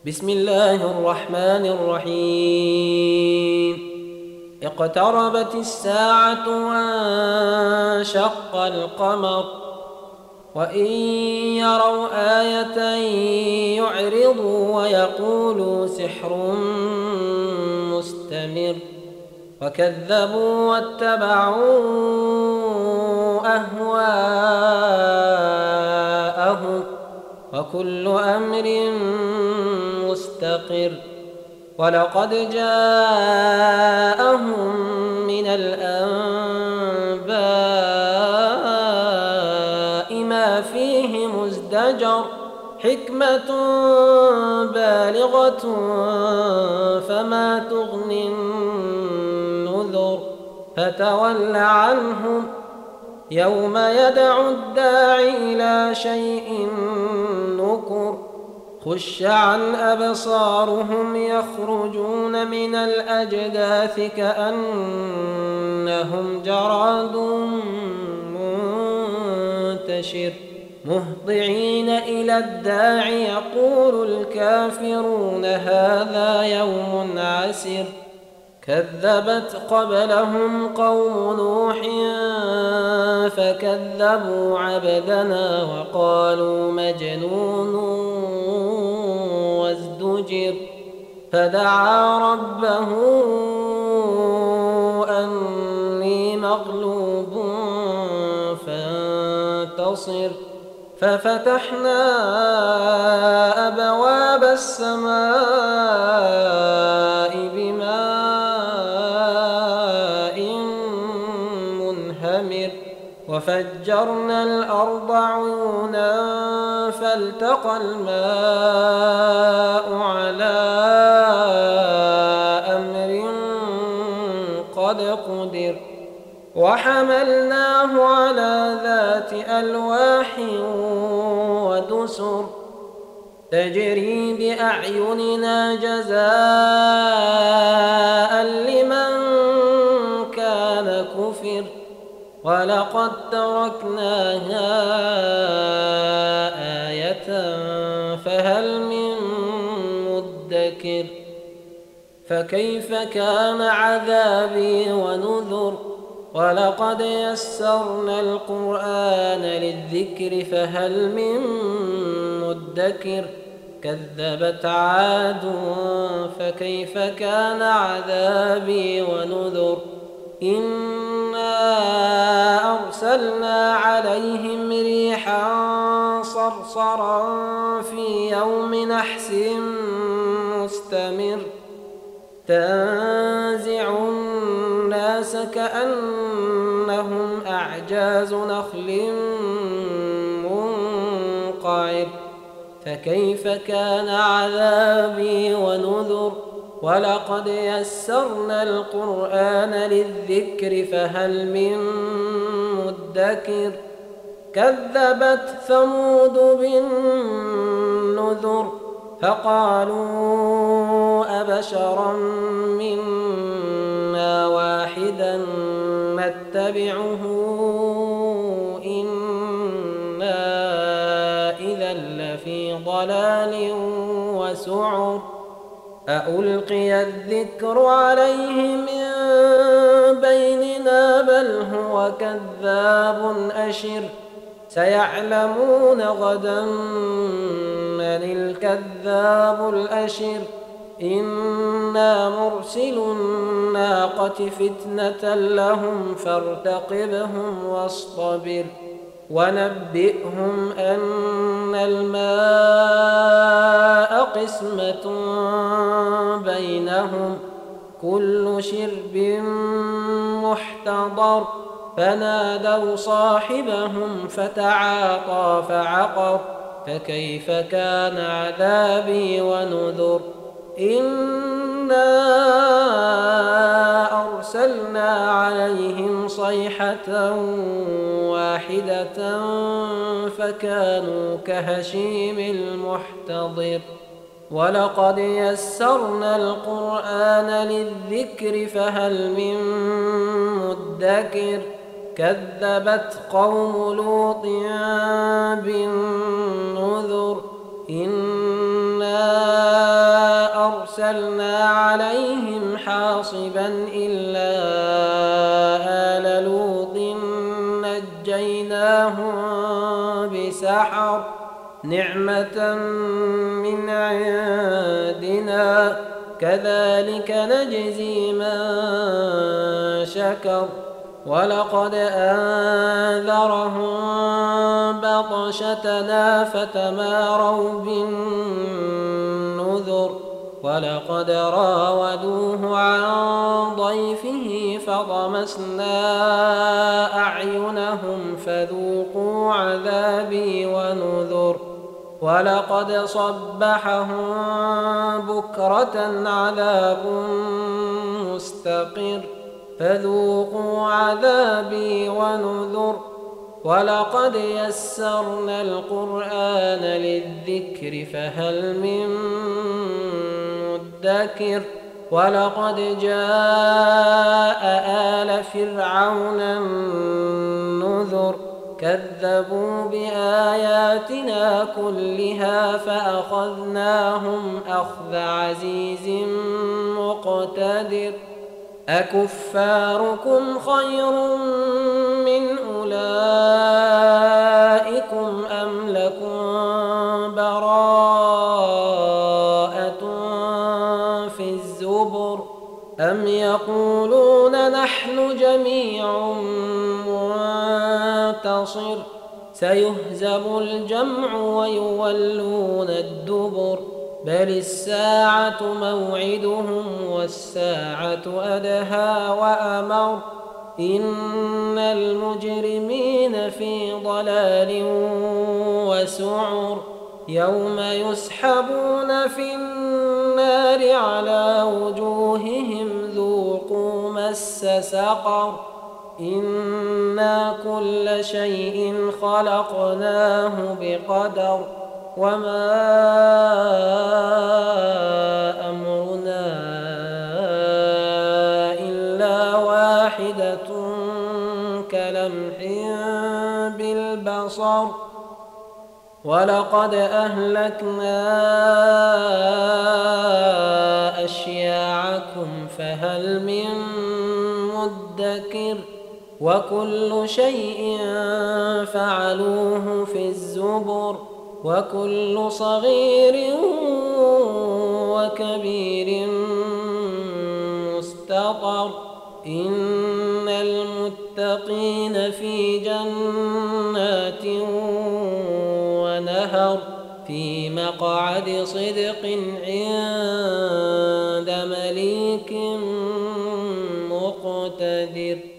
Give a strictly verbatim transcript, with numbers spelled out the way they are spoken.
بسم الله الرحمن الرحيم. اقتربت الساعة وانشق القمر وإن يروا آية يعرضوا ويقولوا سحر مستمر وكذبوا واتبعوا أهواءهم وكل أمر مستقر. ولقد جاءهم من الأنباء ما فيه مزدجر حكمة بالغة فما تغني النذر فتول عنهم يوم يدعو الداعي إلى شيء نكر خش عن أبصارهم يخرجون من الأجداث كأنهم جراد منتشر مهطعين إلى الداع يقول الكافرون هذا يوم عسر كذبت قبلهم قوم نوح فكذبوا عبدنا وقالوا مجنون وازدجر فدعا ربه أني مغلوب فانتصر ففتحنا أبواب السماء بماء منهمر وفجرنا الأرض عيونا فالتقى الماء على أمر قد قدر وحملناه على ذات ألواح ودسر تجري بأعيننا جزاء لمن كان كفر ولقد تركناها آية فهل من مدكر فكيف كان عذابي ونذر ولقد يسرنا القرآن للذكر فهل من مدكر كذبت عاد فكيف كان عذابي ونذر إنا أرسلنا عليهم ريحا صرصرا في يوم نحس مستمر تنزع الناس كأنهم أعجاز نخل منقعر فكيف كان عذابي ونذر ولقد يسرنا القرآن للذكر فهل من مدكر كذبت ثمود بالنذر فقالوا أبشرا منا واحدا نتبعه إنا إذا لفي ضلال وسعر أألقي الذكر عليه من بيننا بل هو كذاب أشر سيعلمون غدا من الكذاب الأشر إنا مرسل الناقة فتنة لهم فارتقبهم واصطبر ونبئهم أن الماء قسمة بينهم كل شرب محتضر فنادوا صاحبهم فتعاطى فعقر فكيف كان عذابي ونذر إنا أرسلنا عليهم صيحة واحدة فكانوا كهشيم المحتضر ولقد يسرنا القرآن للذكر فهل من مدكر كذبت قوم لوط بالنذر إنا أرسلنا عليهم حاصبا إلا آل لوط نجيناهم بسحر نعمة من عندنا كذلك نجزي من شكر ولقد أنذرهم بطشتنا فتماروا بالنذر ولقد راودوه عن ضيفه فطمسنا أعينهم فذوقوا عذابي ونذر ولقد صبحهم بكرة عذاب مستقر فذوقوا عذابي ونذر ولقد يسرنا القرآن للذكر فهل من مدكر ولقد جاء آل فرعون النذر كذبوا بآياتنا كلها فأخذناهم أخذ عزيز مقتدر أكفاركم خير من أولئكم أم لكم براءة في الزبر أم يقولون نحن جميع منتصر سيهزم الجمع ويولون الدبر بل الساعة موعدهم والساعة أدهى وأمر إن المجرمين في ضلال وسعر يوم يسحبون في النار على وجوههم ذوقوا مس سقر إنا كل شيء خلقناه بقدر وما أمرنا إلا واحدة كلمح بالبصر ولقد أهلكنا أشياعكم فهل من مدكر وكل شيء فعلوه في الزبر وكل صغير وكبير مستطر إن المتقين في جنات ونهر في مقعد صدق عند مليك مقتدر.